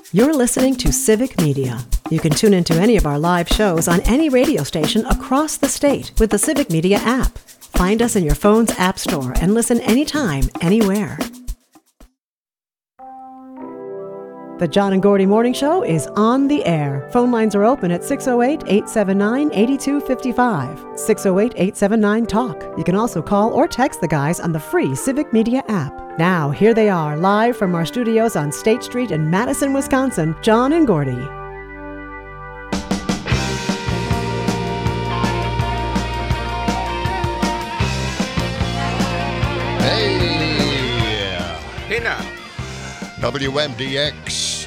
You're listening to Civic Media. You can tune into any of our live shows on any radio station across the state with the Civic Media app. Find us in your phone's app store and listen anytime, anywhere. The John and Gordy Morning Show is on the air. Phone lines are open at 608-879-8255. 608-879-TALK. You can also call or text the guys on the free Civic Media app. Now, here they are, live from our studios on State Street in Madison, Wisconsin, John and Gordy. Hey now. WMDX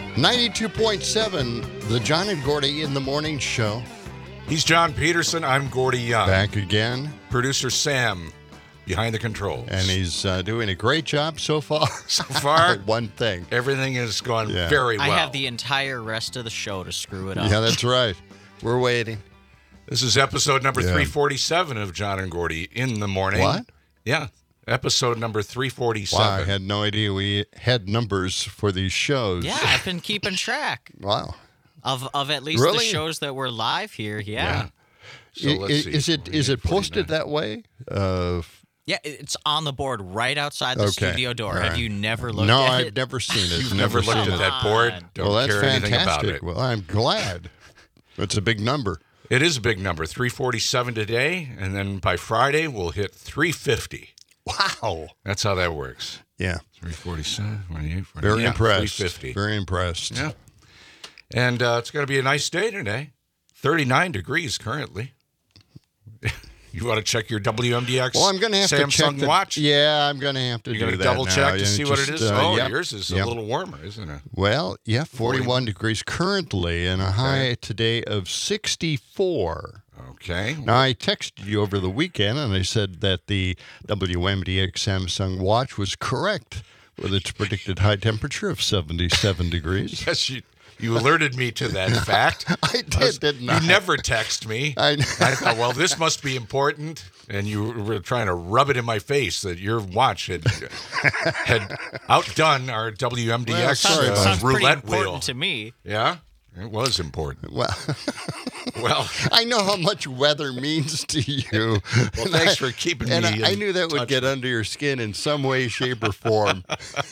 92.7, the John and Gordy in the Morning Show. He's John Peterson. I'm Gordy Young. Back again. Producer Sam behind the controls. And he's doing a great job so far. So far, one thing. Everything has gone very well. I have the entire rest of the show to screw it up. Yeah, that's right. We're waiting. This is episode number 347 of John and Gordy in the Morning. What? Yeah. Episode number 347. Wow, I had no idea we had numbers for these shows. Yeah, I've been keeping track. Wow. Of at least the shows that were live here. Yeah. So let's see. Is it posted that way? Yeah, it's on the board right outside the studio door. Right. Have you never looked No, at it? I've never seen it. You've never looked at that board? Don't Well, that's care anything about fantastic. it. Well, I'm glad. It's a big number. It is a big number. 347 today, and then by Friday, we'll hit 350. Wow. That's how that works. Yeah. 347, 28, 48. Very impressed. 350. Very impressed. Yeah. And it's going to be a nice day today. 39 degrees currently. You want to check your WMDX Well, I'm going to have Samsung to check the watch? Yeah, I'm going to have to You're do going to that double now. check to Yeah, see what it just, is? yep. Yours is a little warmer, isn't it? Well, yeah, 41 degrees currently and a high today of 64. Okay. Now, I texted you over the weekend, and I said that the WMDX Samsung watch was correct with its predicted high temperature of 77 degrees. Yes, you alerted me to that fact. I did, didn't I? You never text me. I thought, well, this must be important. And you were trying to rub it in my face that your watch had outdone our WMDX Sounds pretty roulette important wheel. to me. Yeah? It was important. Well, I know how much weather means to you. Well, thanks for keeping me. And I knew that would get under your skin in some way, shape, or form.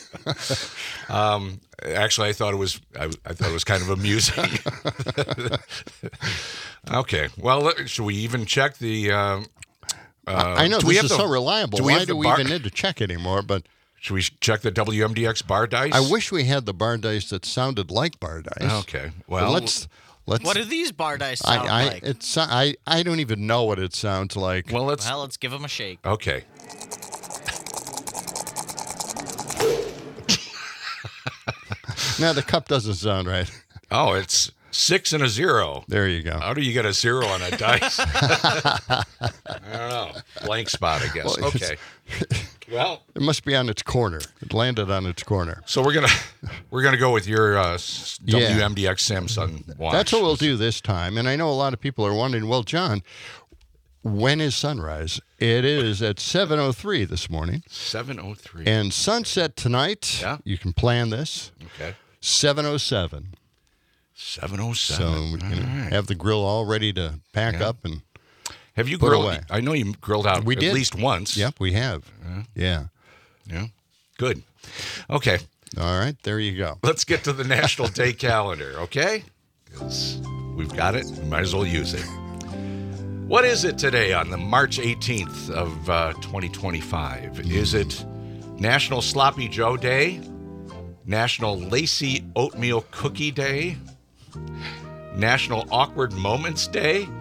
Actually, I thought it was kind of amusing. Okay. Well, should we even check the? I know this is so reliable. Why do we even need to check anymore? But. Should we check the WMDX bar dice? I wish we had the bar dice that sounded like bar dice. Okay, well, let's. What do these bar dice sound like? I don't even know what it sounds like. Well, let's give them a shake. Okay. No, the cup doesn't sound right. Oh, it's 6 and a 0. There you go. How do you get a 0 on a dice? I don't know. Blank spot, I guess. Well, okay. Well, it must be on its corner. It landed on its corner. So we're gonna go with your WMDX Samsung watch. That's what we'll do this time. And I know a lot of people are wondering, well, John, when is sunrise? It is at 7:03 this morning. 7:03. And sunset tonight. Yeah. You can plan this. Okay. 7:07. 7:07. So we can have the grill all ready to pack up and. Have you put grilled? Away. I know you grilled out at least once. Yep, we have. Yeah. Good. Okay. All right, there you go. Let's get to the National Day calendar, okay? Because we've got it. We might as well use it. What is it today on the March 18th of 2025? Is it National Sloppy Joe Day? National Lacy Oatmeal Cookie Day? National Awkward Moments Day?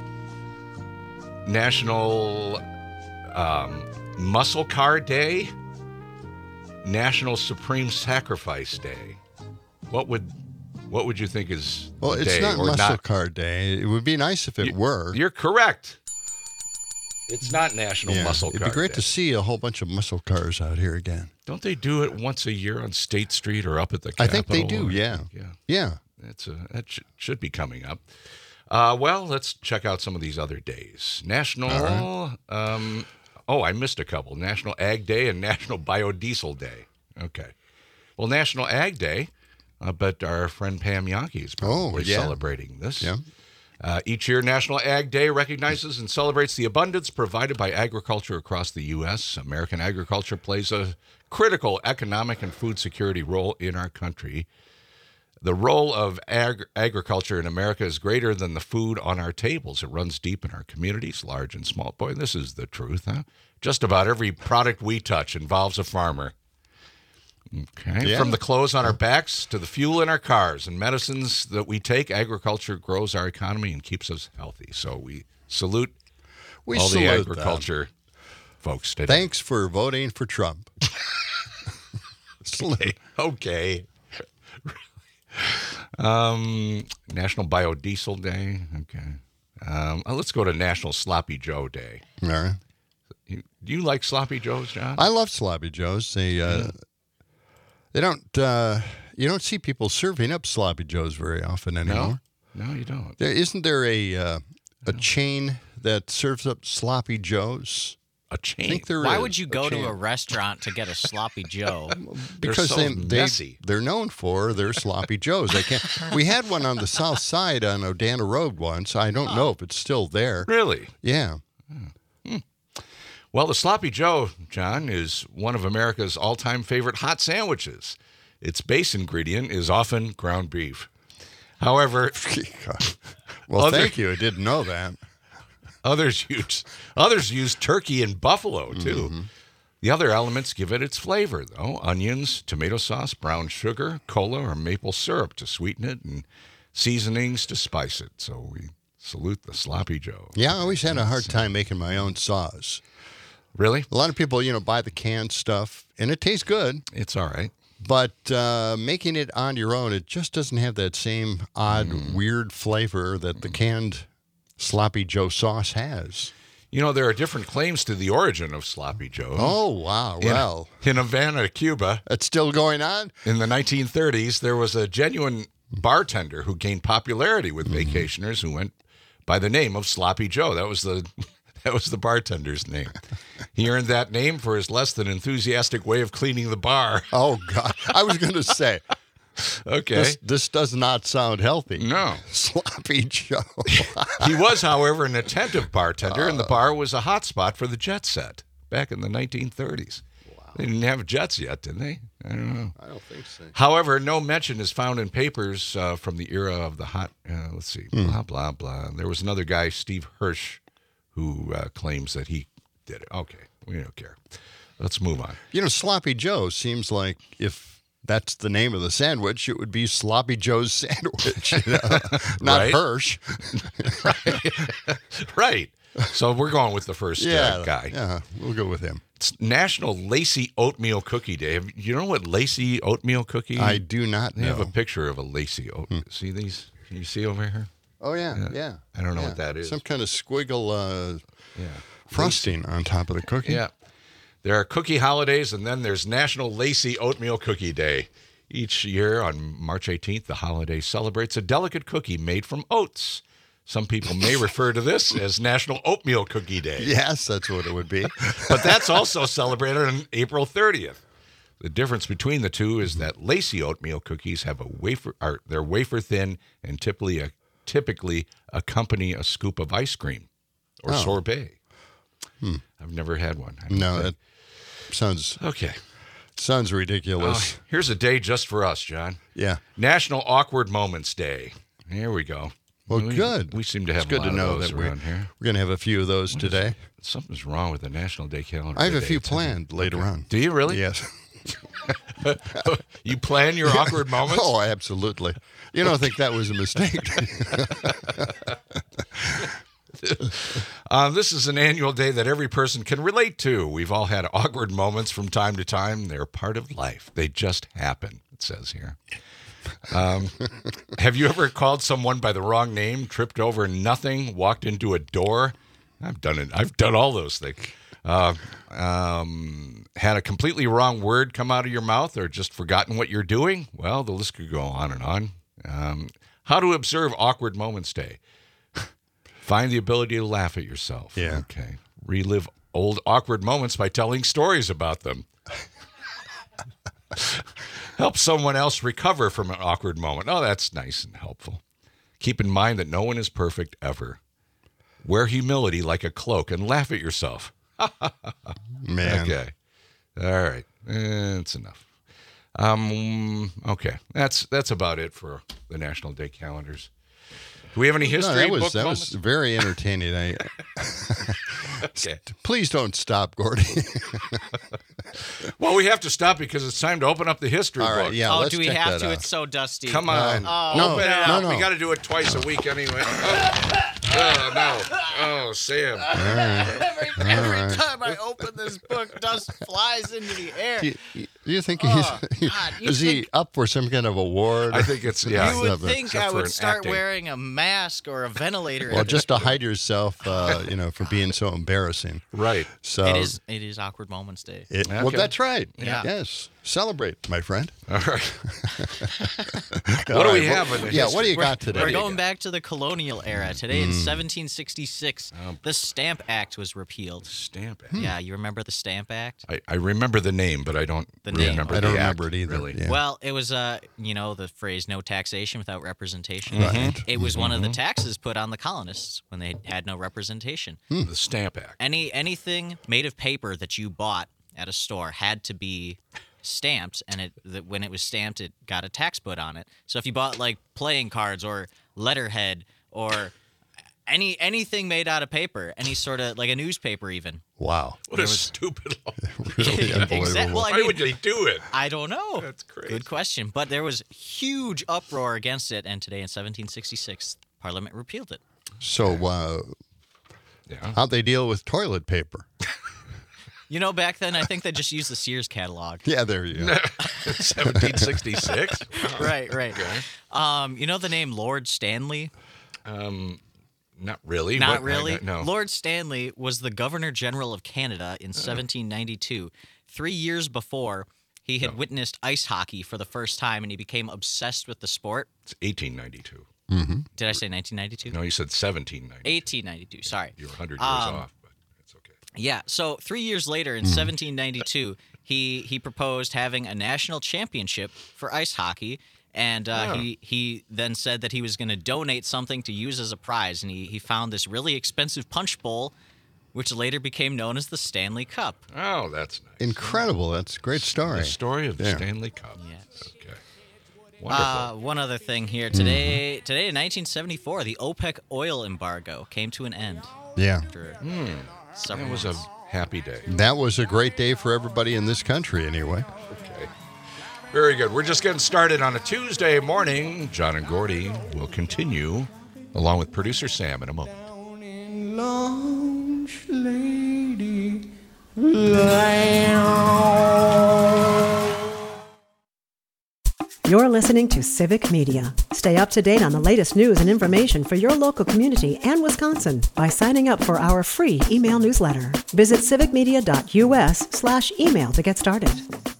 National Muscle Car Day? National Supreme Sacrifice Day? What would you think is Well, the it's day not or Muscle not? Car Day. It would be nice if it were. You're correct. It's not National Muscle Car It'd be great Day. to see a whole bunch of muscle cars out here again. Don't they do it once a year on State Street or up at the Capitol? I think they do, yeah. Yeah. That should be coming up. Well, let's check out some of these other days. National, I missed a couple. National Ag Day and National Biodiesel Day. Okay. Well, National Ag Day, but our friend Pam Yankee is probably yeah. celebrating this. Yeah. Each year, National Ag Day recognizes and celebrates the abundance provided by agriculture across the U.S. American agriculture plays a critical economic and food security role in our country. The role of agriculture in America is greater than the food on our tables. It runs deep in our communities, large and small. Boy, this is the truth, huh? Just about every product we touch involves a farmer. Okay. Yeah. From the clothes on our backs to the fuel in our cars and medicines that we take, agriculture grows our economy and keeps us healthy. So we salute all the agriculture folks today. Thanks for voting for Trump. Salute. Okay. National Biodiesel Day. Okay. Let's go to National Sloppy Joe Day. All right. Do you like Sloppy Joes, John? I love Sloppy Joes. They don't. You don't see people serving up Sloppy Joes very often anymore. No, you don't. Isn't there a chain that serves up Sloppy Joes? A chain? I think there Why is would you go chain. to a restaurant to get a sloppy Joe? Because so messy. they're known for their Sloppy Joes. They can't. We had one on the south side on Odana Road once. I don't know if it's still there. Really? Yeah. Well, the Sloppy Joe, John, is one of America's all-time favorite hot sandwiches. Its base ingredient is often ground beef. However, Well, thank you. I didn't know that. others use turkey and buffalo, too. Mm-hmm. The other elements give it its flavor, though. Onions, tomato sauce, brown sugar, cola, or maple syrup to sweeten it, and seasonings to spice it. So we salute the Sloppy Joe. Yeah, I always had a hard time making my own sauce. Really? A lot of people, buy the canned stuff, and it tastes good. It's all right. But making it on your own, it just doesn't have that same odd, weird flavor that the canned Sloppy Joe sauce has. There are different claims to the origin of Sloppy Joe. Oh, wow. Well, In Havana, Cuba, it's still going on? in the 1930s, there was a genuine bartender who gained popularity with vacationers who went by the name of Sloppy Joe. That was the bartender's name. He earned that name for his less than enthusiastic way of cleaning the bar. Oh, God. I was going to say, Okay. this does not sound healthy. No. Sloppy Joe. He was, however, an attentive bartender, and the bar was a hot spot for the jet set back in the 1930s. Wow. They didn't have jets yet, did they? I don't know. I don't think so. However, no mention is found in papers from the era of the hot, blah, blah, blah. There was another guy, Steve Hirsch, who claims that he did it. Okay, we don't care. Let's move on. Sloppy Joe seems like if that's the name of the sandwich, it would be Sloppy Joe's sandwich, not Right. Hirsch. Right. So we're going with the first guy. Yeah, we'll go with him. It's National Lacy Oatmeal Cookie Day. You know what Lacy Oatmeal Cookie? I do not They know. have a picture of a Lacy oatmeal. See these? Can you see over here? Oh, yeah. I don't know what that is. Some kind of squiggle Yeah. frosting on top of the cookie. Yeah. There are cookie holidays, and then there's National Lacy Oatmeal Cookie Day. Each year on March 18th, the holiday celebrates a delicate cookie made from oats. Some people may refer to this as National Oatmeal Cookie Day. Yes, that's what it would be. But that's also celebrated on April 30th. The difference between the two is that Lacy oatmeal cookies have they're wafer thin and typically accompany a scoop of ice cream or sorbet. I've never had one. I don't No, think. that sounds ridiculous. Oh, here's a day just for us, John. Yeah. National Awkward Moments Day. Here we go. Well, good. We seem to have It's good a lot to know of those that around here. we're going to have a few of those today. Something's wrong with the National Day calendar. I have a today. few It's planned later on. Do you really? Yes. You plan your awkward moments? Oh, absolutely. You don't think that was a mistake? This is an annual day that every person can relate to. We've all had awkward moments from time to time. They're part of life. They just happen, it says here. Have you ever called someone by the wrong name, tripped over nothing, walked into a door? I've done it. I've done all those things. Had a completely wrong word come out of your mouth or just forgotten what you're doing? Well, the list could go on and on. How to observe awkward moments day. Find the ability to laugh at yourself. Yeah. Okay. Relive old awkward moments by telling stories about them. Help someone else recover from an awkward moment. Oh, that's nice and helpful. Keep in mind that no one is perfect ever. Wear humility like a cloak and laugh at yourself. Man. Okay. All right. That's enough. Okay. That's about it for the National Day calendars. Do we have any history book that moments? was very entertaining. Okay. Please don't stop, Gordy. Well, we have to stop because it's time to open up the history All book. right, yeah, Oh, let's do we check have that to? out. It's so dusty. Come on. No, Open it up. no. We got to do it twice a week anyway. Oh, no. Oh, Sam. Every time I open this book, dust flies into the air. Do you think God, is he up for some kind of award? I think it's, yeah. You would Something. think Except I for would an start acting. wearing a mask or a ventilator. Well, at just this to hide yourself, for being so embarrassing. Right. So point. It is Awkward Moments Day. Well, Okay. that's right. Yeah. Yes. Celebrate, my friend. All right. What do we have in the Yeah, history? what do you got today? We're going back to the colonial era. Today in 1766, the Stamp Act was repealed. Stamp Act. Yeah, you remember the Stamp Act? I remember the name, but I don't The name. remember I the don't act, remember it either. Really. Yeah. Well, it was, the phrase "no taxation without representation." Right. It was one of the taxes put on the colonists when they had no representation. The Stamp Act. Anything made of paper that you bought at a store had to be stamped, and when it was stamped, it got a tax put on it. So if you bought like playing cards or letterhead or anything made out of paper, any sort of like a newspaper, even. Wow. What a stupid law. Really unbelievable. Well, I Why mean, would they do it? I don't know. That's crazy. Good question. But there was huge uproar against it, and today in 1766, Parliament repealed it. So, Yeah. how'd they deal with toilet paper? You know, back then, I think they just used the Sears catalog. Yeah, there you go. 1766? Right. You know the name Lord Stanley? Not really. Not What? really. No. Lord Stanley was the Governor General of Canada in 1792. 3 years before, he had witnessed ice hockey for the first time, and he became obsessed with the sport. It's 1892. Did I say 1992? No, you said 1792. 1892. Sorry. You're 100 years off, but it's okay. Yeah. So 3 years later, in 1792, he proposed having a national championship for ice hockey. And he then said that he was going to donate something to use as a prize. And he found this really expensive punch bowl, which later became known as the Stanley Cup. Oh, that's nice. Incredible. That's a great story. The story of the Yeah. Stanley Cup. Yes. Okay. Wonderful. One other thing here. Today in 1974, the OPEC oil embargo came to an end. Yeah. After several That was a months. happy day. That was a great day for everybody in this country, anyway. Okay. Very good. We're just getting started on a Tuesday morning. John and Gordy will continue along with producer Sam in a moment. Lounge lady, You're listening to Civic Media. Stay up to date on the latest news and information for your local community and Wisconsin by signing up for our free email newsletter. Visit civicmedia.us/email to get started.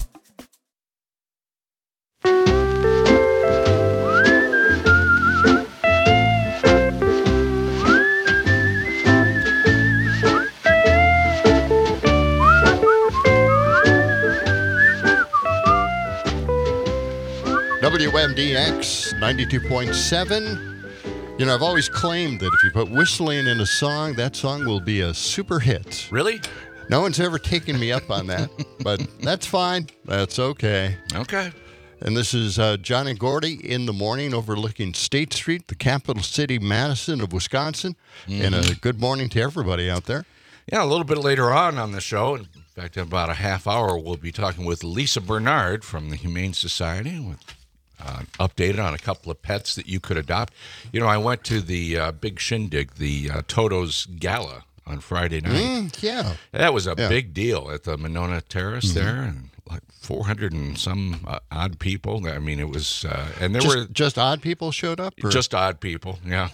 WMDX 92.7. You know, I've always claimed that if you put whistling in a song, that song will be a super hit. Really? No one's ever taken me up on that, but that's fine. That's okay. Okay. And this is John and Gordy in the morning overlooking State Street, the capital city, Madison of Wisconsin. And a good morning to everybody out there. Yeah, a little bit later on the show, in fact, in about a half hour, we'll be talking with Lisa Bernard from the Humane Society with updated on a couple of pets that you could adopt. You know, I went to the big shindig, the Toto's Gala on Friday night. Yeah. That was a big deal at the Monona Terrace there, and like 400 and some odd people. I mean, it was, and there were Just odd people showed up? Or? just odd people, yeah.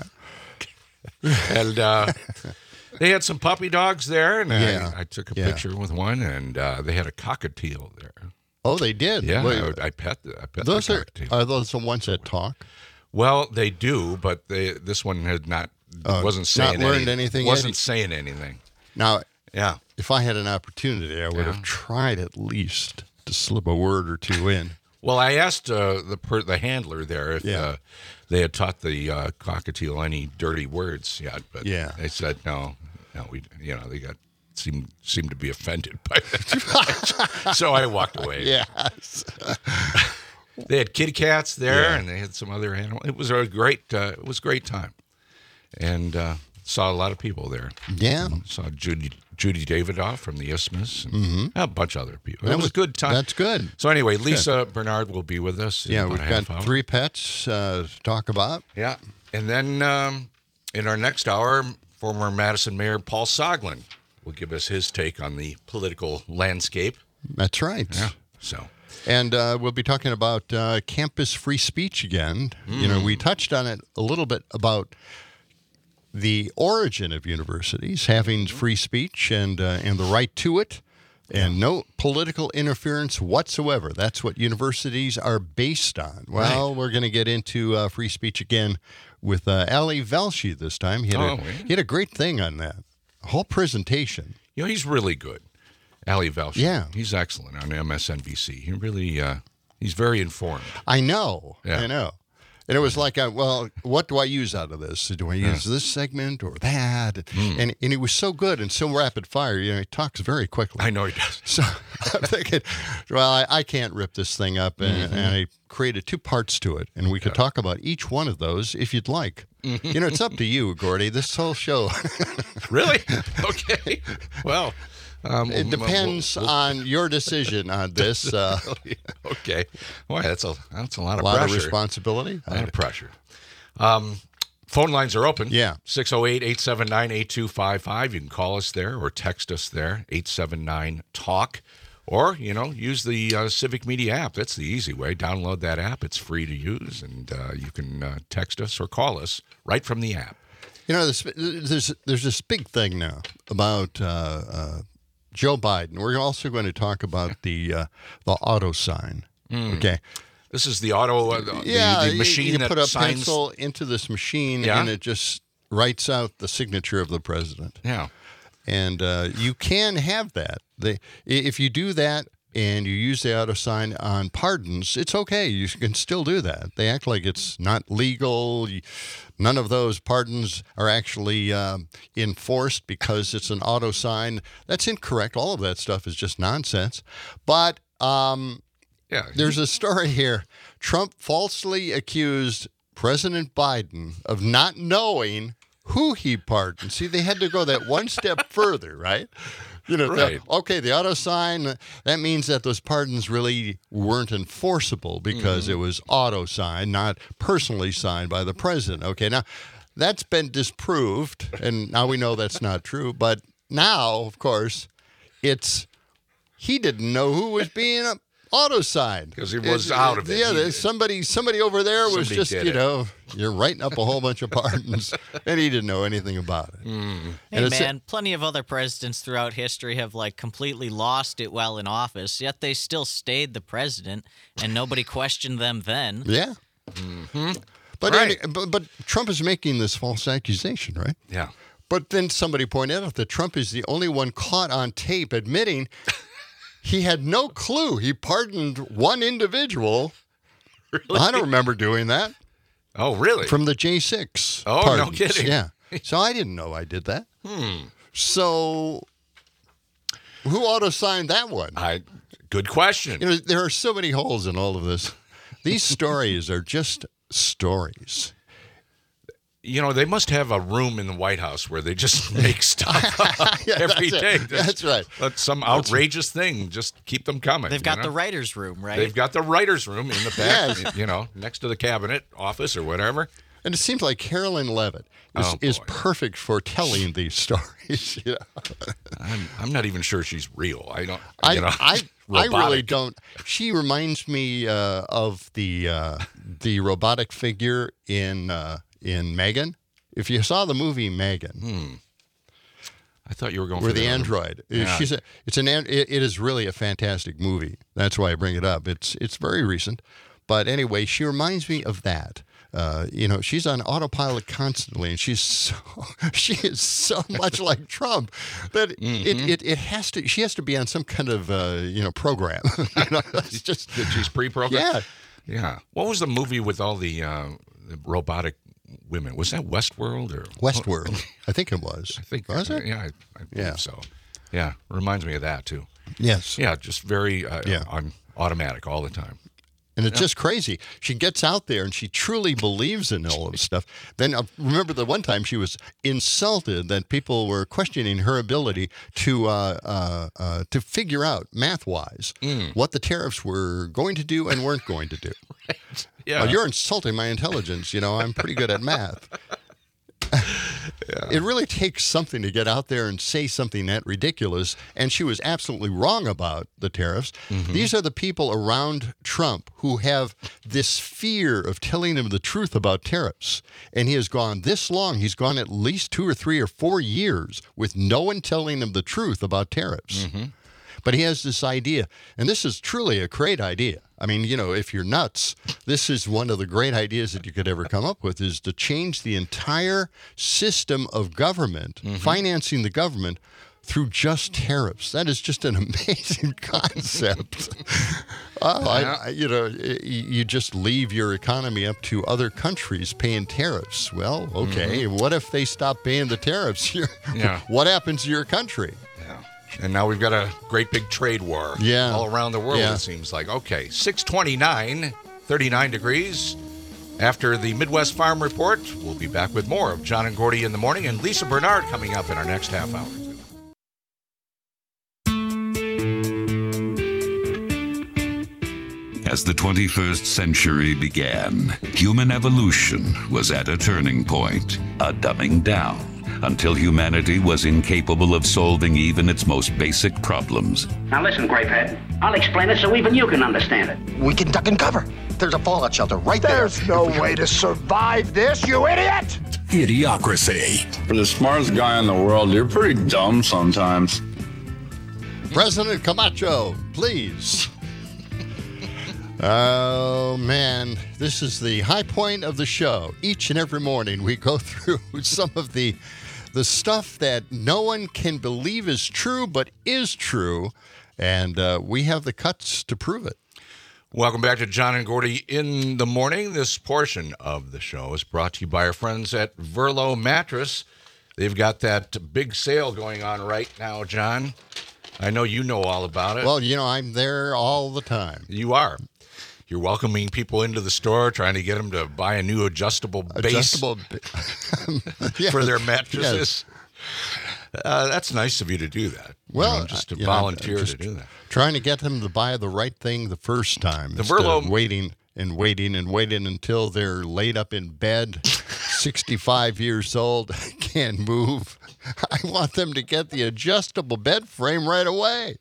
And they had some puppy dogs there, and Yeah. I took a Yeah. picture with one, and they had a cockatiel there. Oh, they did? Yeah, Wait, I pet those the are cockatiel. those the ones that talk? Well, they do, but this one had wasn't saying not learned anything yet? Wasn't saying anything. Now, Yeah. if I had an opportunity, I would have tried at least to slip a word or two in. Well, I asked the handler there if Yeah. they had taught the cockatiel any dirty words yet, but Yeah. they said no. They got seemed to be offended by it. So I walked away. Yes. They had kitty cats there, Yeah. and they had some other animals. It was a great time, and saw a lot of people there. Yeah. Saw Judy Davidoff from the Isthmus, and a bunch of other people. It was a good time. That's good. So anyway, Lisa Bernard will be with us. In Yeah, about we've a half got hour. 3 pets to talk about. Yeah, and then in our next hour, former Madison Mayor Paul Soglin will give us his take on the political landscape. That's right. Yeah. So. And we'll be talking about campus free speech again. You know, we touched on it a little bit about the origin of universities having free speech and the right to it, and no political interference whatsoever. That's what universities are based on. Well, we're going to get into free speech again with Ali Velshi this time. He had a great thing on that, a whole presentation. You know, he's really good. Ali Velshi. Yeah. He's excellent on MSNBC. He really, he's very informed. I know. Yeah. I know. And it was like, well, what do I use out of this? Do I use this segment or that? And it was so good and so rapid fire. You know, he talks very quickly. I know he does. So I'm thinking, well, I can't rip this thing up. And I created 2 parts to it. And we could talk about each one of those if you'd like. You know, it's up to you, Gordy, this whole show. Really? Okay. Well, It depends on your decision on this. Okay. Boy, that's a lot of A lot pressure. of responsibility. A lot of pressure. Phone lines are open. Yeah. 608-879-8255. You can call us there or text us there, 879-TALK. Or, use the Civic Media app. That's the easy way. Download that app. It's free to use, and you can text us or call us right from the app. You know, there's this big thing now about Joe Biden. We're also going to talk about the auto sign. Okay. This is the auto, the machine you that put a signs. pencil into this machine, Yeah. and it just writes out the signature of the president. Yeah. And you can have that. If you do that and you use the auto sign on pardons, it's okay. You can still do that. They act like it's not legal. None of those pardons are actually enforced because it's an auto sign. That's incorrect. All of that stuff is just nonsense. But there's a story here. Trump falsely accused President Biden of not knowing who he pardoned. See, they had to go that one step further, right? You know, Right. The auto sign, that means that those pardons really weren't enforceable because it was auto signed, not personally signed by the president. Okay, now that's been disproved, and now we know that's not true. But now, of course, he didn't know who was being auto signed Because he was out of it. Yeah, somebody over there was Somebody just, did it. you're writing up a whole bunch of pardons, and he didn't know anything about it. Hey, man, plenty of other presidents throughout history have, completely lost it while in office, yet they still stayed the president, and nobody questioned them then. Yeah. But, Right. but Trump is making this false accusation, right? Yeah. But then somebody pointed out that Trump is the only one caught on tape admitting he had no clue. He pardoned one individual. Really? I don't remember doing that. Oh, really? From the J6. Oh, no pardons. kidding. Yeah. So I didn't know I did that. So who auto-signed that one? Good question. You know, there are so many holes in all of this. These stories are just stories. They must have a room in the White House where they just make stuff up Yeah, every that's day. it. That's right. Let some outrageous thing just keep them coming. They've got the writer's room, right? They've got the writer's room in the back, Yes. next to the cabinet office or whatever. And it seems like Carolyn Levitt is perfect for telling these stories. You know? I'm not even sure she's real. I don't. I really robotic. don't. She reminds me of the robotic figure in Megan. If you saw the movie Megan, I thought you were going where for the other- android, Yeah. it is really a fantastic movie. That's why I bring it up. It's very recent, But anyway, she reminds me of that. She's on autopilot constantly, and she is so much like Trump that it has to. She has to be on some kind of program. It's just that she's pre-programmed. Yeah. What was the movie with all the robotic women? Was that Westworld or Westworld? I think it was. I think was it? Yeah, I believe so. Yeah, reminds me of that too. Yes. Yeah, just very on automatic all the time. And it's just crazy. She gets out there and she truly believes in all of this stuff. Then remember the one time she was insulted that people were questioning her ability to figure out math-wise what the tariffs were going to do and weren't going to do. Right. Yeah. You're insulting my intelligence. I'm pretty good at math. It really takes something to get out there and say something that ridiculous, and she was absolutely wrong about the tariffs. These are the people around Trump who have this fear of telling him the truth about tariffs, and he has gone this long. He's gone at least 2 or 3 or 4 years with no one telling him the truth about tariffs. But he has this idea, and this is truly a great idea. I mean, if you're nuts, this is one of the great ideas that you could ever come up with, is to change the entire system of government, financing the government through just tariffs. That is just an amazing concept. You just leave your economy up to other countries paying tariffs. Well, okay, what if they stop paying the tariffs? What happens to your country? And now we've got a great big trade war all around the world, it seems like. Okay, 6:29, 39 degrees. After the Midwest Farm Report, we'll be back with more of John and Gordy in the morning and Lisa Bernard coming up in our next half hour. As the 21st century began, human evolution was at a turning point, a dumbing down, until humanity was incapable of solving even its most basic problems. Now listen, Grapehead. I'll explain it so even you can understand it. We can duck and cover. There's a fallout shelter right there. There's no way to survive this, you idiot! Idiocracy. For the smartest guy in the world, you're pretty dumb sometimes. President Camacho, please. Oh, man, this is the high point of the show. Each and every morning we go through some of the stuff that no one can believe is true but is true, and we have the cuts to prove it. Welcome back to John and Gordy in the morning. This portion of the show is brought to you by our friends at Verlo Mattress. They've got that big sale going on right now, John. I know you know all about it. Well, I'm there all the time. You are. You're welcoming people into the store, trying to get them to buy a new adjustable base for their mattresses. Yes. That's nice of you to do that. Well, just to volunteer to do that. Trying to get them to buy the right thing the first time. The Verlo waiting until they're laid up in bed, 65 years old, can't move. I want them to get the adjustable bed frame right away.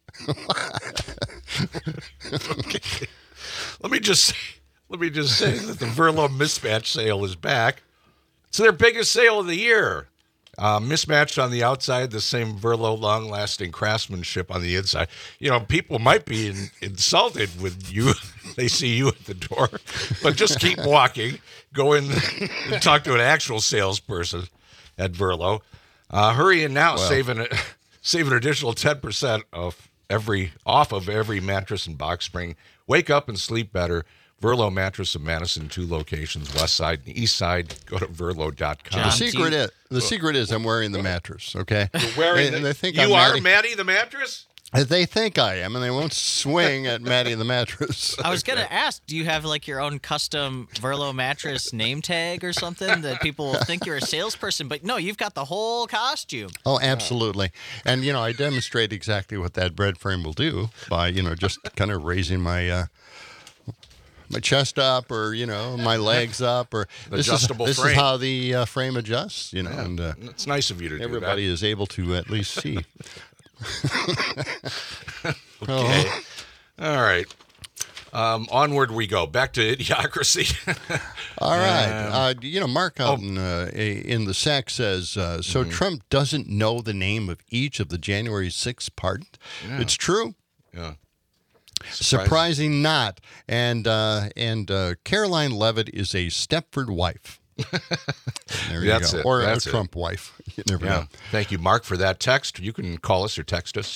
Okay. Let me just say that the Verlo Mismatch sale is back. It's their biggest sale of the year. Mismatched on the outside, the same Verlo long-lasting craftsmanship on the inside. People might be insulted when they see you at the door, but just keep walking. Go in and talk to an actual salesperson at Verlo. Hurry in now, save an additional 10% off of every mattress and box spring. Wake up and sleep better. Verlo Mattress of Madison, 2 locations, west side and east side. Go to verlo.com. The secret is I'm wearing the mattress, okay? You're wearing and they think you I'm are Maddie the mattress? They think I am, and they won't swing at Maddie the mattress. I was going to ask, do you have your own custom Verlo mattress name tag or something that people will think you're a salesperson? But no, you've got the whole costume. Oh, absolutely. And, I demonstrate exactly what that bed frame will do by, just kind of raising my chest up or, my legs up. Or this frame. This is how the frame adjusts, and it's nice of you to do that. Everybody is able to at least see. Okay. All right. Onward we go. Back to Idiocracy. All right. Mark out in the Sack says, so Trump doesn't know the name of each of the January 6th pardons. Yeah. It's true. Yeah. Surprising not. And Caroline Leavitt is a Stepford wife. There you go. Or a Trump wife. You never know. Thank you, Mark, for that text. You can call us or text us,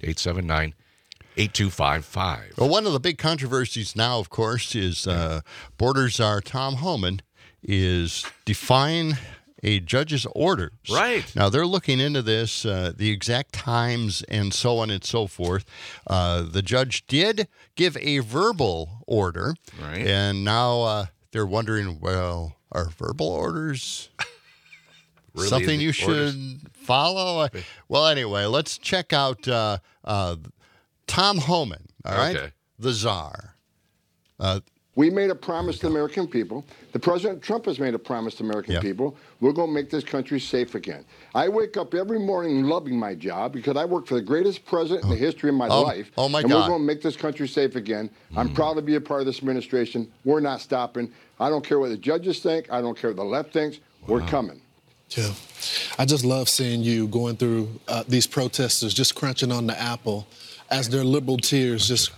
608-879-8255. Well, one of the big controversies now, of course, is border czar Tom Homan is defying a judge's orders. Right. Now, they're looking into this, the exact times and so on and so forth. The judge did give a verbal order. Right. And now they're wondering, well, are verbal orders really something you should follow? Well, anyway, let's check out Tom Homan, all right? Okay. The czar. We made a promise to the American people. The President Trump has made a promise to the American people. We're going to make this country safe again. I wake up every morning loving my job because I work for the greatest president in the history of my life. Oh, my and God. we're going to make this country safe again. I'm proud to be a part of this administration. We're not stopping. I don't care what the judges think. I don't care what the left thinks. We're coming. Yeah. I just love seeing you going through these protesters just crunching on the apple as their liberal tears just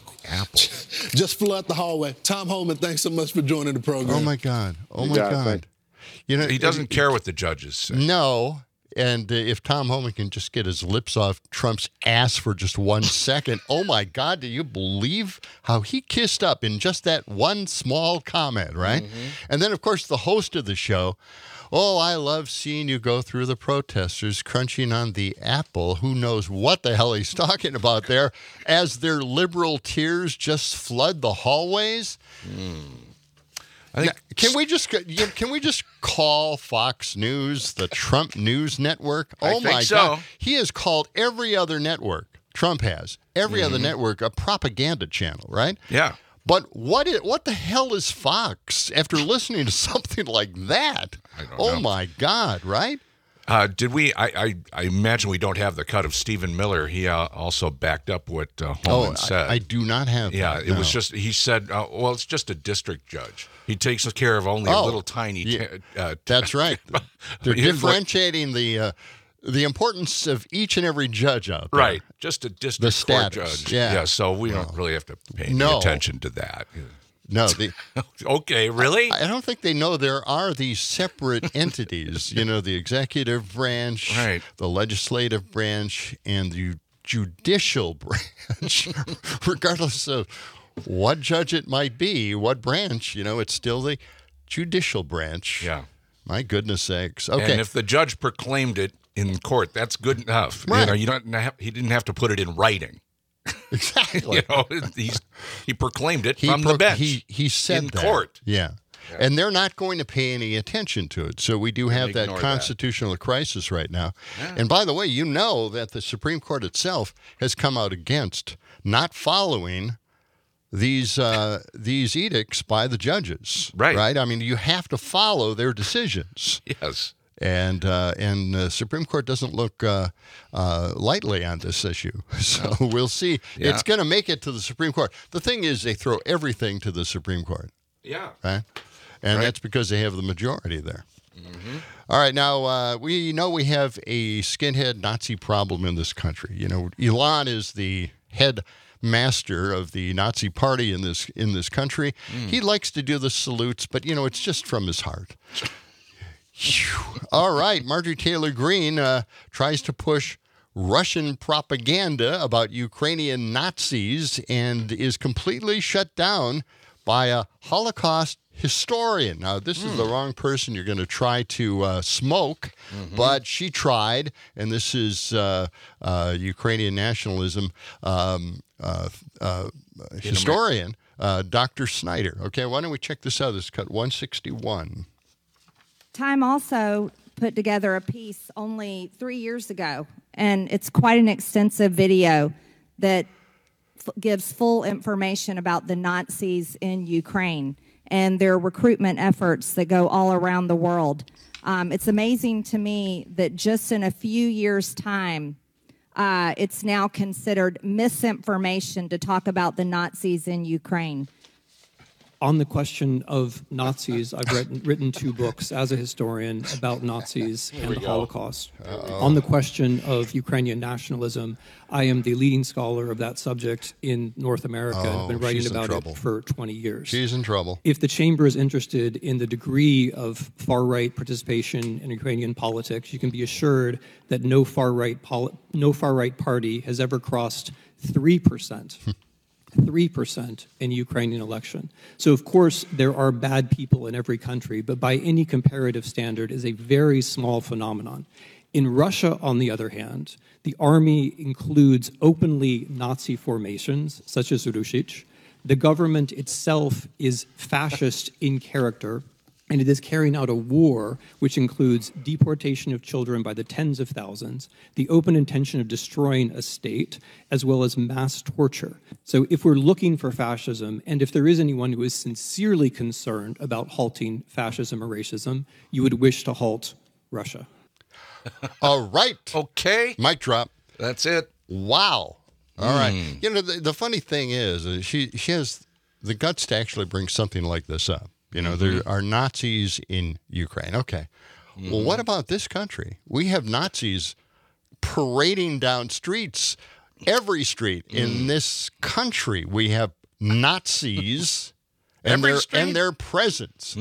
flood the hallway. Tom Homan, thanks so much for joining the program. Oh, my God. Oh, my God. You know, he doesn't care what the judges say. No. And if Tom Homan can just get his lips off Trump's ass for just 1 second, oh, my God, do you believe how he kissed up in just that one small comment, right? Mm-hmm. And then, of course, the host of the show, oh, I love seeing you go through the protesters crunching on the apple. Who knows what the hell he's talking about there as their liberal tears just flood the hallways? Now, can we just call Fox News the Trump News Network? Oh, my God. He has called every other network, Trump has, every other network a propaganda channel, right? Yeah. But what the hell is Fox after listening to something like that? I don't know. Oh, my God, right? Did we? I imagine we don't have the cut of Stephen Miller. He also backed up what Homan said. I do not have that. It was just, he said, well, it's just a district judge. He takes care of only a little tiny... that's right. They're differentiating the importance of each and every judge out there. Right. Just a district court judge. Yeah. So we don't really have to pay any attention to that. No. Okay, really? I don't think they know there are these separate entities, you know, the executive branch, the legislative branch, and the judicial branch, regardless of what judge it might be, what branch, you know, it's still the judicial branch. Yeah. My goodness sakes. Okay. And if the judge proclaimed it in court, that's good enough. Right. You know, he didn't have to put it in writing. Exactly. You know, he proclaimed it from the bench. He said in that. court. Yeah. And they're not going to pay any attention to it. So we do have that constitutional crisis right now. Yeah. And by the way, you know that the Supreme Court itself has come out against not following these edicts by the judges. Right? I mean, you have to follow their decisions. Yes. And the Supreme Court doesn't look lightly on this issue. So we'll see. Yeah. It's going to make it to the Supreme Court. The thing is, they throw everything to the Supreme Court. Yeah. Right? And that's because they have the majority there. Mm-hmm. All right. Now, we know we have a skinhead Nazi problem in this country. You know, Elon is the head master of the Nazi party in this country. He likes to do the salutes, but, you know, it's just from his heart. All right. Marjorie Taylor Greene tries to push Russian propaganda about Ukrainian Nazis and is completely shut down by a Holocaust historian. Now, this is the wrong person you're going to try to smoke, but she tried, and this is Ukrainian nationalism historian, Dr. Snyder. Okay, why don't we check this out? This is cut 161. Time also put together a piece only 3 years ago, and it's quite an extensive video that gives full information about the Nazis in Ukraine and their recruitment efforts that go all around the world. It's amazing to me that just in a few years' time, it's now considered misinformation to talk about the Nazis in Ukraine. On the question of Nazis, I've written 2 books as a historian about Nazis and the Holocaust. On the question of Ukrainian nationalism, I am the leading scholar of that subject in North America and have been writing about it for 20 years. She's in trouble. If the chamber is interested in the degree of far-right participation in Ukrainian politics, you can be assured that no far-right party has ever crossed 3%. 3% in Ukrainian election. So, of course, there are bad people in every country, but by any comparative standard is a very small phenomenon. In Russia, on the other hand, the army includes openly Nazi formations, such as Rusich. The government itself is fascist in character, and it is carrying out a war which includes deportation of children by the tens of thousands, the open intention of destroying a state, as well as mass torture. So if we're looking for fascism, and if there is anyone who is sincerely concerned about halting fascism or racism, you would wish to halt Russia. All right. Okay. Mic drop. That's it. Wow. All right. You know, the funny thing is she has the guts to actually bring something like this up. You know, there are Nazis in Ukraine. Okay. Well, what about this country? We have Nazis parading down streets, every street in this country. We have Nazis and their presence.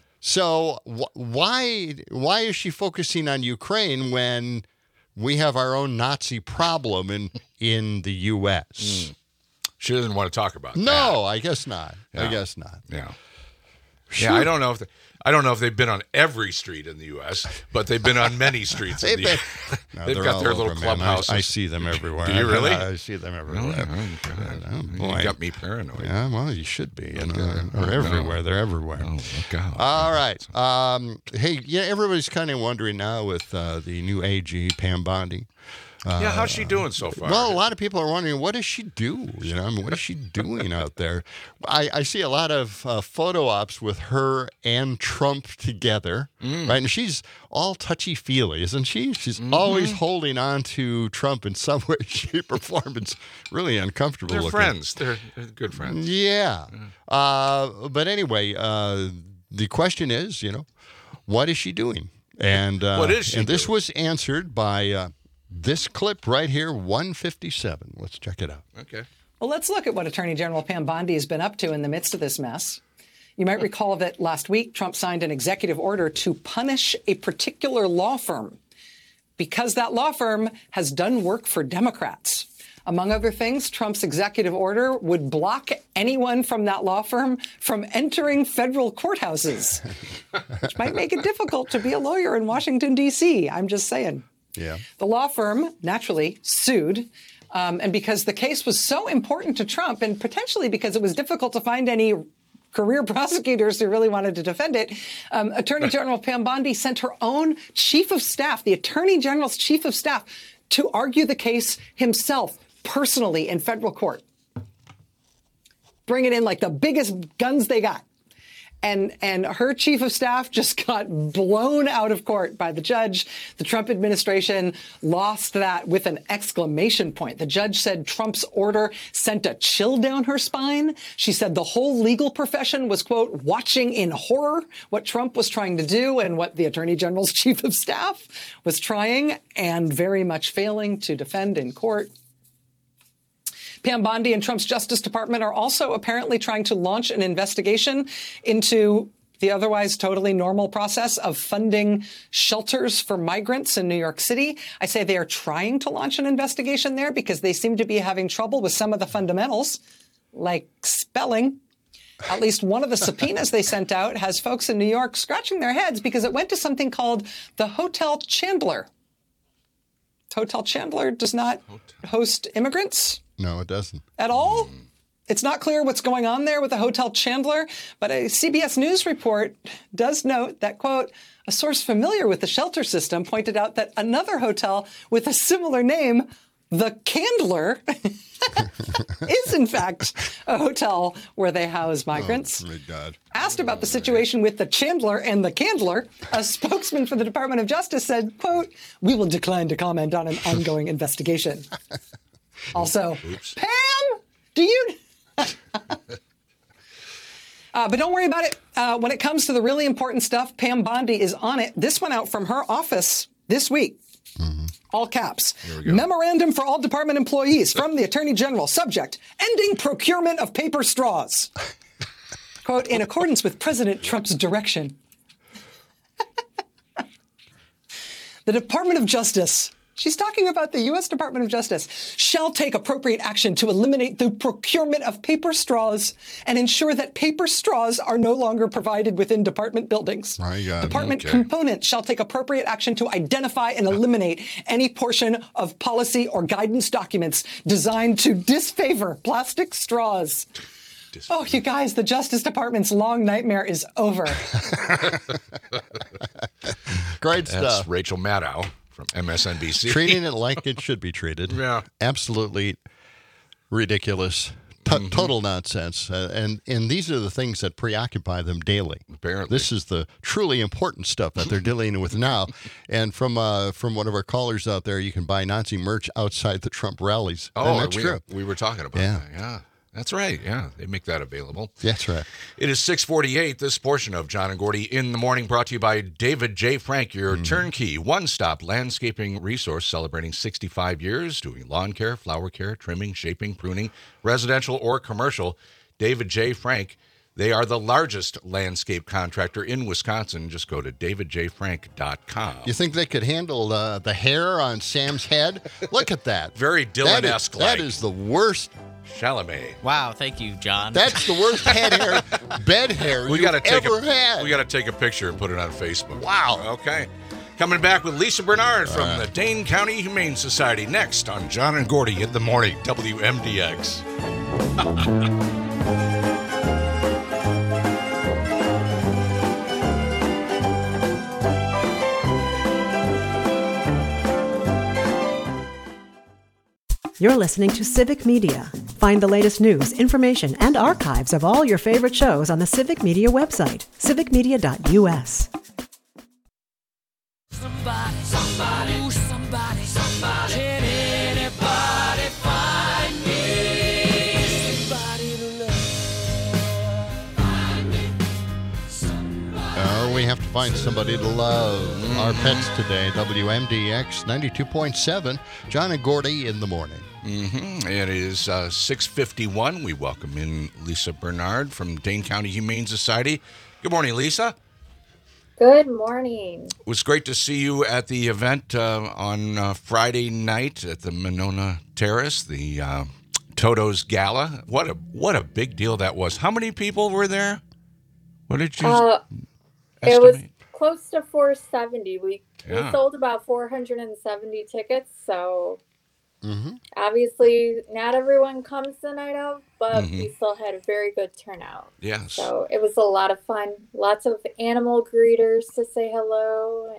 So why is she focusing on Ukraine when we have our own Nazi problem in the U.S.? She doesn't want to talk about that. No, I guess not. Yeah. I guess not. Yeah. Yeah, I don't know if they've been on every street in the U.S., but they've been on many streets. They've got their little clubhouses. I see them everywhere. Do you really? I see them everywhere. You got me paranoid. Yeah, well, you should be. They're everywhere. They're everywhere. Oh, look out. All right. Hey, everybody's kind of wondering now with the new AG, Pam Bondi. How's she doing so far? Well, a lot of people are wondering, what does she do? What is she doing out there? I see a lot of photo ops with her and Trump together, right? And she's all touchy-feely, isn't she? She's always holding on to Trump in some way, shape, or form. It's really uncomfortable They're looking. friends. They're good friends. Yeah. But anyway, the question is, what is she doing? And what is she And this doing? was answered by... this clip right here, 157. Let's check it out. Okay. Well, let's look at what Attorney General Pam Bondi has been up to in the midst of this mess. You might recall that last week, Trump signed an executive order to punish a particular law firm because that law firm has done work for Democrats. Among other things, Trump's executive order would block anyone from that law firm from entering federal courthouses, which might make it difficult to be a lawyer in Washington, D.C. I'm just saying. Yeah. The law firm naturally sued, and because the case was so important to Trump, and potentially because it was difficult to find any career prosecutors who really wanted to defend it, Attorney General Pam Bondi sent her own chief of staff, the Attorney General's chief of staff, to argue the case himself personally in federal court. Bring it in like the biggest guns they got. And her chief of staff just got blown out of court by the judge. The Trump administration lost that with an exclamation point. The judge said Trump's order sent a chill down her spine. She said the whole legal profession was, quote, watching in horror what Trump was trying to do and what the Attorney General's chief of staff was trying and very much failing to defend in court. Pam Bondi and Trump's Justice Department are also apparently trying to launch an investigation into the otherwise totally normal process of funding shelters for migrants in New York City. I say they are trying to launch an investigation there because they seem to be having trouble with some of the fundamentals, like spelling. At least one of the subpoenas they sent out has folks in New York scratching their heads because it went to something called the Hotel Chandler. Hotel Chandler does not host immigrants. No, it doesn't. At all? It's not clear what's going on there with the Hotel Chandler, but a CBS News report does note that, quote, a source familiar with the shelter system pointed out that another hotel with a similar name, the Candler, is in fact a hotel where they house migrants. Oh, my God. Asked about the situation with the Chandler and the Candler, a spokesman for the Department of Justice said, quote, we will decline to comment on an ongoing investigation. Also, Pam, do you... But don't worry about it. When it comes to the really important stuff, Pam Bondi is on it. This went out from her office this week. All caps. Memorandum for all department employees from the Attorney General. Subject, ending procurement of paper straws. Quote, in accordance with President Trump's direction. The Department of Justice, she's talking about the U.S. Department of Justice, shall take appropriate action to eliminate the procurement of paper straws and ensure that paper straws are no longer provided within department buildings. Department components shall take appropriate action to identify and eliminate any portion of policy or guidance documents designed to disfavor plastic straws. Oh, you guys, the Justice Department's long nightmare is over. Great stuff. That's Rachel Maddow from MSNBC. Treating it like it should be treated. Yeah. Absolutely ridiculous. Total nonsense. And these are the things that preoccupy them daily. Apparently. This is the truly important stuff that they're dealing with now. And from one of our callers out there, you can buy Nazi merch outside the Trump rallies. Oh, that's true. We were talking about that. Yeah. That's right. Yeah, they make that available. That's right. It is 6:48. This portion of John and Gordy in the Morning brought to you by David J. Frank, your turnkey, one-stop landscaping resource celebrating 65 years, doing lawn care, flower care, trimming, shaping, pruning, residential or commercial. David J. Frank. They are the largest landscape contractor in Wisconsin. Just go to davidjfrank.com. You think they could handle the hair on Sam's head? Look at that. Very Dylan-esque. That is the worst. Chalamet. Wow, thank you, John. That's the worst bed hair we you've ever had. We got to take a picture and put it on Facebook. Wow. Okay. Coming back with Lisa Bernard from the Dane County Humane Society next on John and Gordy in the Morning, WMDX. You're listening to Civic Media. Find the latest news, information, and archives of all your favorite shows on the Civic Media website, civicmedia.us. Somebody, can anybody find me? Somebody to love. Find me. We have to find somebody to love. Our pets today, WMDX 92.7, John and Gordy in the Morning. It is 6:51. We welcome in Lisa Bernard from Dane County Humane Society. Good morning, Lisa. Good morning. It was great to see you at the event on Friday night at the Monona Terrace, the Toto's Gala. What a big deal that was. How many people were there? What did you estimate? It was close to 470. We sold about 470 tickets, so obviously not everyone comes the night of, but we still had a very good turnout. Yes. So it was a lot of fun. Lots of animal greeters to say hello.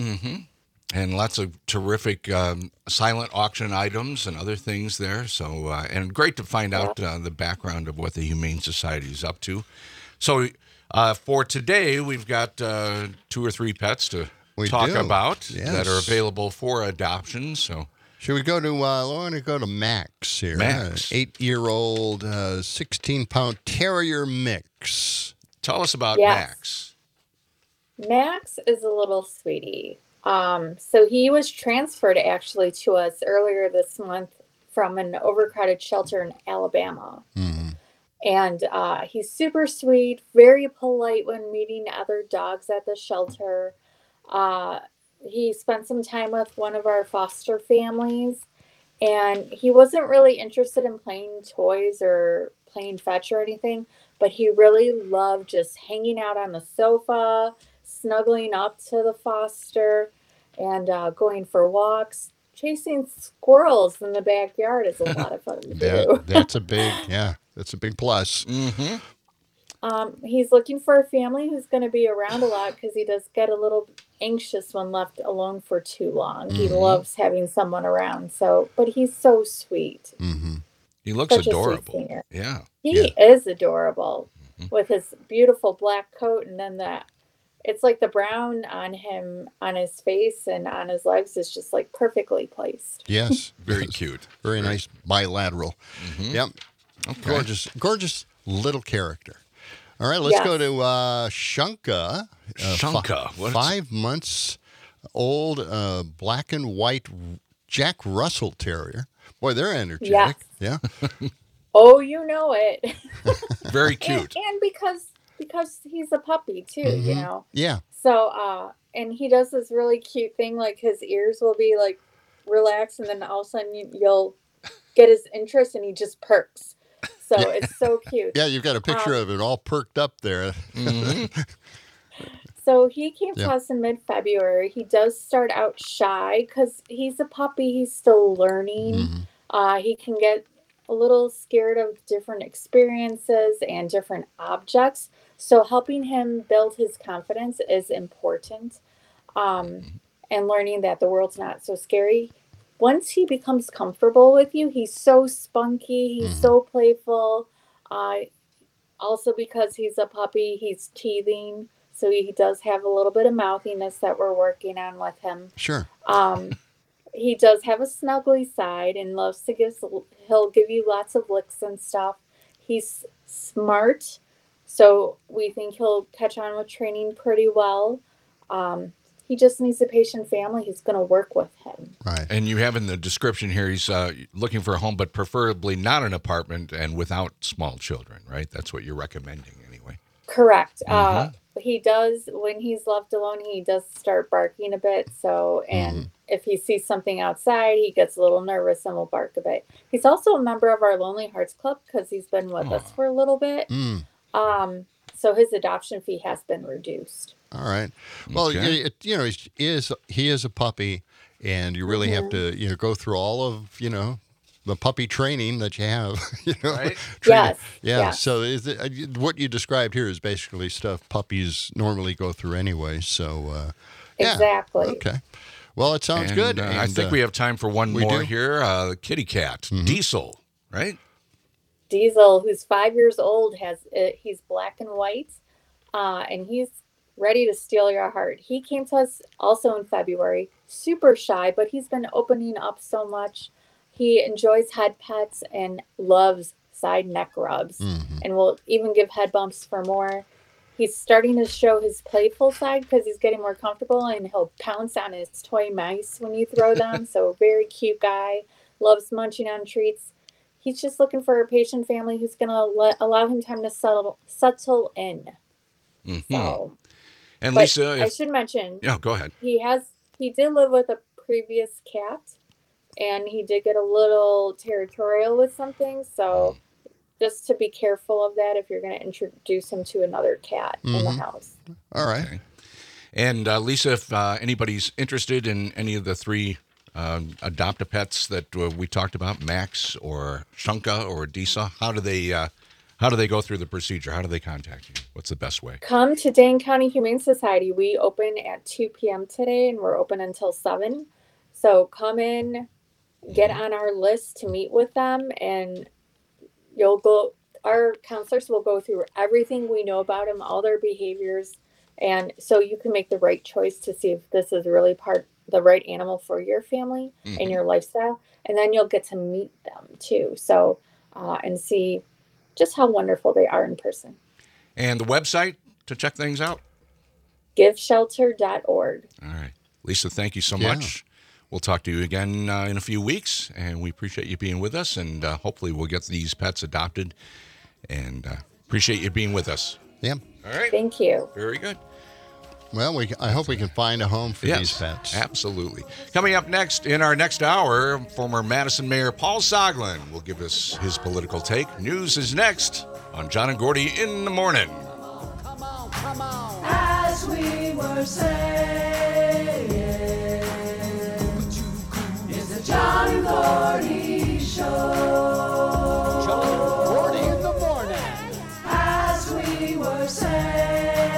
And lots of terrific silent auction items and other things there. So, and great to find out the background of what the Humane Society is up to. So for today, we've got 2 or 3 pets to talk about that are available for adoption. So. Should we go to, I want to go to Max here. Max. 8-year-old, 16-pound terrier mix. Tell us about Max. Max is a little sweetie. So he was transferred actually to us earlier this month from an overcrowded shelter in Alabama. And he's super sweet, very polite when meeting other dogs at the shelter. He spent some time with one of our foster families, and he wasn't really interested in playing toys or playing fetch or anything, but he really loved just hanging out on the sofa, snuggling up to the foster, and going for walks. Chasing squirrels in the backyard is a lot of fun to do. That's a big plus. He's looking for a family who's going to be around a lot because he does get a little anxious when left alone for too long. He loves having someone around. But he's so sweet. He looks Such adorable. Yeah. He is adorable with his beautiful black coat, and then it's like the brown on him, on his face and on his legs is just like perfectly placed. Yes. Very cute. Very nice bilateral. Yep. Okay. Gorgeous little character. All right, let's go to Shunka. Shunka. 5 months old, black and white Jack Russell Terrier. Boy, they're energetic. Yes. Yeah. Oh, you know it. Very cute. And because he's a puppy too, you know. Yeah. So and he does this really cute thing, like his ears will be like relaxed, and then all of a sudden you'll get his interest, and he just perks. So it's so cute. Yeah, you've got a picture of it all perked up there. So he came to us in mid-February. He does start out shy because he's a puppy. He's still learning. He can get a little scared of different experiences and different objects. So helping him build his confidence is important. And learning that the world's not so scary. Once he becomes comfortable with you, he's so spunky. He's so playful. Also because he's a puppy, he's teething. So he does have a little bit of mouthiness that we're working on with him. Sure. He does have a snuggly side and loves to he'll give you lots of licks and stuff. He's smart, so we think he'll catch on with training pretty well. He just needs a patient family who's going to work with him. Right. And you have in the description here, he's looking for a home, but preferably not an apartment and without small children, right? That's what you're recommending anyway. Correct. He does, when he's left alone, he does start barking a bit. So, and if he sees something outside, he gets a little nervous and will bark a bit. He's also a member of our Lonely Hearts Club because he's been with us for a little bit. So his adoption fee has been reduced. All right. Well, you know, he is a puppy, and you really have to, go through all of, the puppy training that you have, Right? Yes. Yeah. Yes. So what you described here is basically stuff puppies normally go through anyway. So, Exactly. Okay. Well, it sounds good. I And, think we have time for one more do? here. The kitty cat, Diesel, right? Diesel, who's 5 years old, he's black and white, and he's ready to steal your heart. He came to us also in February, super shy, but he's been opening up so much. He enjoys head pets and loves side neck rubs, and will even give head bumps for more. He's starting to show his playful side because he's getting more comfortable, and he'll pounce on his toy mice when you throw them. So very cute guy, loves munching on treats. He's just looking for a patient family who's going to allow him time to settle in. So, And but Lisa, I should mention. Yeah, go ahead. He did live with a previous cat, and he did get a little territorial with something. So, just to be careful of that if you're going to introduce him to another cat in the house. All right. Okay. And Lisa, if anybody's interested in any of the three adopt-a-pets that we talked about, Max or Shunka or Disa, how do they go through the procedure? How do they contact you? What's the best way? Come to Dane County Humane Society. We open at 2 p.m. today, and we're open until 7. So come in, get on our list to meet with them, and our counselors will go through everything we know about them, all their behaviors, and so you can make the right choice to see if this is really the right animal for your family and your lifestyle. And then you'll get to meet them too. So, and see just how wonderful they are in person. And the website to check things out? GiveShelter.org. All right. Lisa, thank you so much. We'll talk to you again in a few weeks, and we appreciate you being with us, and hopefully we'll get these pets adopted, and appreciate you being with us. Yeah. All right. Thank you. Very good. Well, I hope we can find a home for these pets. Absolutely. Coming up next, in our next hour, former Madison Mayor Paul Soglin will give us his political take. News is next on John and Gordy in the Morning. As we were saying, it's the John and Gordy Show. John and Gordy in the Morning. As we were saying,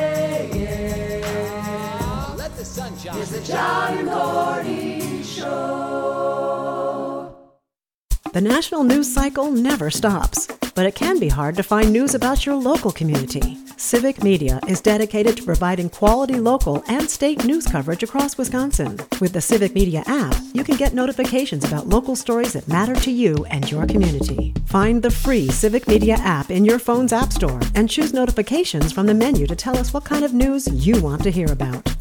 Let the sunshine. it's the John and Gordy Show. The national news cycle never stops. but it can be hard to find news about your local community. Civic Media is dedicated to providing quality local and state news coverage across Wisconsin. With the Civic Media app, you can get notifications about local stories that matter to you and your community. Find the free Civic Media app in your phone's app store and choose notifications from the menu to tell us what kind of news you want to hear about.